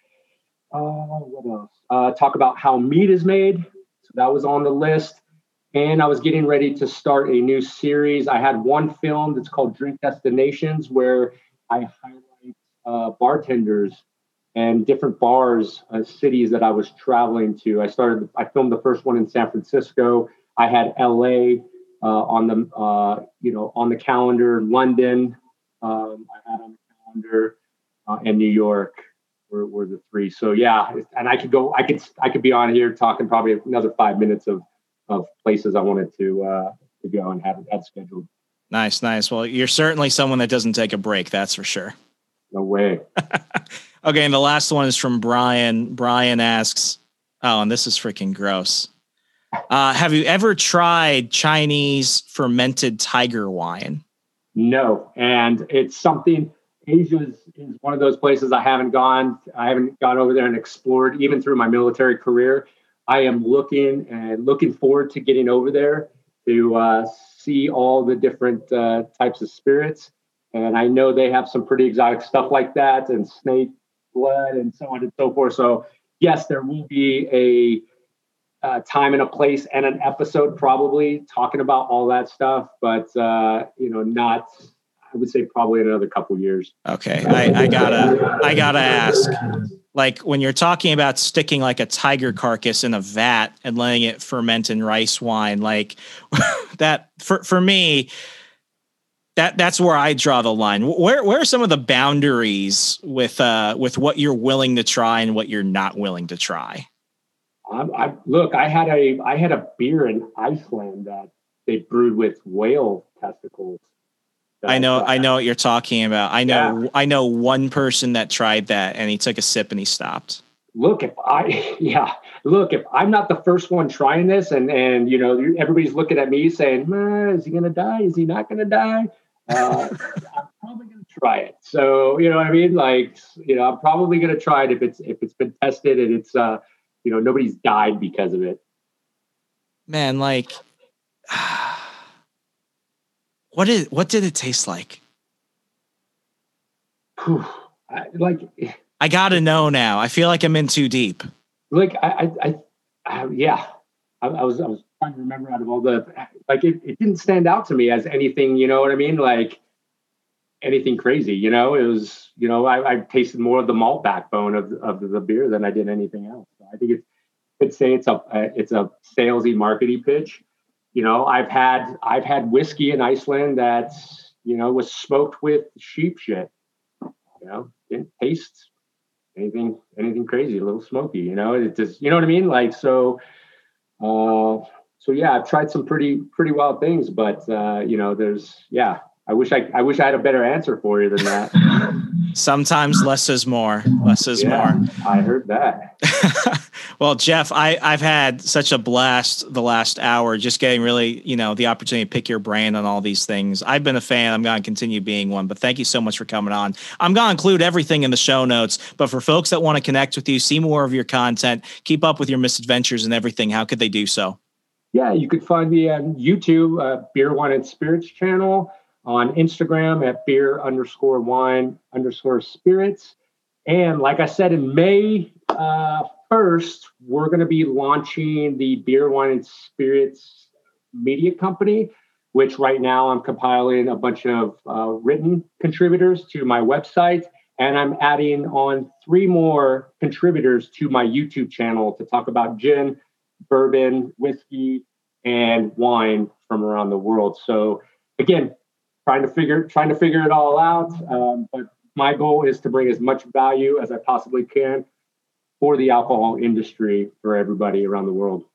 Uh, what else? Uh, talk about how meat is made. So that was on the list. And I was getting ready to start a new series. I had one film that's called Drink Destinations, where I highlight uh, bartenders and different bars, uh, cities that I was traveling to. I started, I filmed the first one in San Francisco. I had L A uh, on the, uh, you know, on the calendar. London, um, I had on the calendar, uh, and New York were, were the three. So yeah, and I could go, I could, I could be on here talking probably another five minutes of, of places I wanted to uh, to go and have had scheduled. Nice, nice. Well, you're certainly someone that doesn't take a break. That's for sure. No way. Okay, and the last one is from Brian. Brian asks, "Oh, and this is freaking gross. Uh, have you ever tried Chinese fermented tiger wine?" No. And it's something, Asia is, is one of those places I haven't gone. I haven't gone over there and explored, even through my military career. I am looking and looking forward to getting over there to uh, see all the different uh, types of spirits. And I know they have some pretty exotic stuff like that, and snake blood and so on and so forth. So yes, there will be a Uh, time and a place and an episode probably talking about all that stuff, but uh, you know, not, I would say probably in another couple years. Okay. I, I gotta, I gotta ask, like when you're talking about sticking like a tiger carcass in a vat and letting it ferment in rice wine, like that for, for me, that that's where I draw the line. Where, where are some of the boundaries with, uh, with what you're willing to try and what you're not willing to try? I, I look, I had a, I had a beer in Iceland that they brewed with whale testicles. I know, I know what you're talking about. I know, Yeah. I know one person that tried that and he took a sip and he stopped. Look, if I, yeah, look, if I'm not the first one trying this, and, and, you know, everybody's looking at me saying, is he going to die? Is he not going to die? Uh, I'm probably going to try it. So, you know what I mean? Like, you know, I'm probably going to try it if it's, if it's been tested and it's, uh, you know, nobody's died because of it. man, like, what did what did it taste like? Whew. I, like, I gotta know now. I feel like I'm in too deep. Like, I, I, I, I yeah, I, I was, I was trying to remember out of all the, like, it, it didn't stand out to me as anything, you know what I mean? Like anything crazy, you know, it was, you know, I, I tasted more of the malt backbone of, of the beer than I did anything else. So I think it's, I'd say it's a, it's a salesy, markety pitch. You know, I've had, I've had whiskey in Iceland that, you know, was smoked with sheep shit, you know, didn't taste anything, anything crazy, a little smoky, you know, it just, you know what I mean? Like, so, uh, so yeah, I've tried some pretty, pretty wild things, but, uh, you know, there's, yeah, I wish I, I wish I had a better answer for you than that. Sometimes less is more, less is yeah, more. I heard that. Well, Jeff, I, I've had such a blast the last hour, just getting really, you know, the opportunity to pick your brain on all these things. I've been a fan. I'm going to continue being one, but thank you so much for coming on. I'm going to include everything in the show notes, but for folks that want to connect with you, see more of your content, keep up with your misadventures and everything, how could they do so? Yeah, you could find me on YouTube, uh, Beer, Wine, and Spirits channel, on Instagram at beer underscore wine underscore spirits. And like I said, in May uh, first, we're going to be launching the Beer, Wine, and Spirits media company, which right now I'm compiling a bunch of uh, written contributors to my website. And I'm adding on three more contributors to my YouTube channel to talk about gin, bourbon, whiskey, and wine from around the world. So again, trying to figure trying to figure it all out. Um, but my goal is to bring as much value as I possibly can for the alcohol industry for everybody around the world.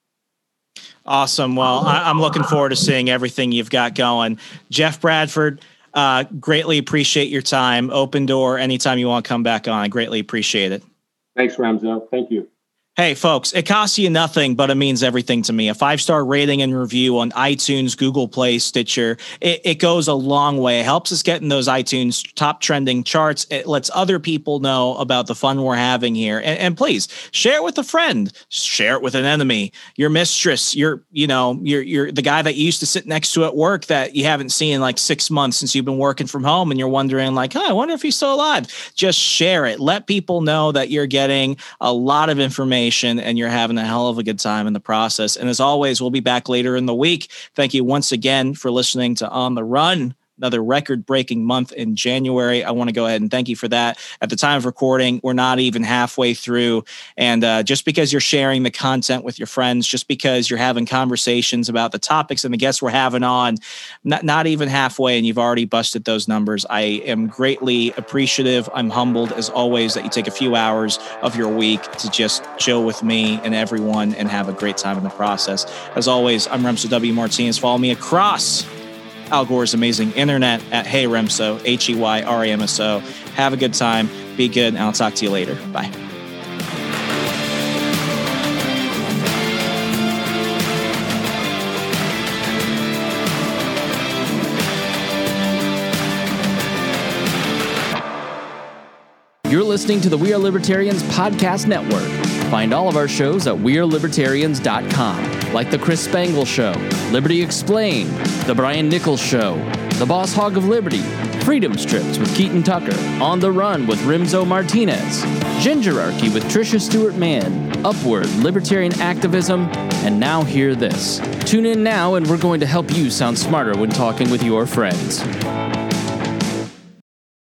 Awesome. Well, I, I'm looking forward to seeing everything you've got going. Jeff Bradford, uh, greatly appreciate your time. Open door anytime you want to come back on. I greatly appreciate it. Thanks, Remzo. Thank you. Hey, folks, it costs you nothing, but it means everything to me. A five-star rating and review on iTunes, Google Play, Stitcher, it, it goes a long way. It helps us get in those iTunes top trending charts. It lets other people know about the fun we're having here. And, and please, share it with a friend. Share it with an enemy, your mistress, your, you know, your, your, the guy that you used to sit next to at work that you haven't seen in like six months since you've been working from home and you're wondering like, oh, I wonder if he's still alive. Just share it. Let people know that you're getting a lot of information and you're having a hell of a good time in the process. And as always, we'll be back later in the week. Thank you once again for listening to On the Run, another record-breaking month in January. I want to go ahead and thank you for that. At the time of recording, we're not even halfway through. And uh, just because you're sharing the content with your friends, just because you're having conversations about the topics and the guests we're having on, not, not even halfway, and you've already busted those numbers, I am greatly appreciative. I'm humbled, as always, that you take a few hours of your week to just chill with me and everyone and have a great time in the process. As always, I'm Remso W. Martinez. Follow me across Al Gore's amazing internet at Hey Remso, H E Y R A M S O. Have a good time. Be good, and I'll talk to you later. Bye. You're listening to the We Are Libertarians Podcast Network. Find all of our shows at we are libertarians dot com, like The Chris Spangle Show, Liberty Explained, The Brian Nichols Show, The Boss Hog of Liberty, Freedom Strips with Keaton Tucker, On the Run with Remzo Martinez, Gingerarchy with Tricia Stewart-Mann, Upward, Libertarian Activism, and Now Hear This. Tune in now and we're going to help you sound smarter when talking with your friends.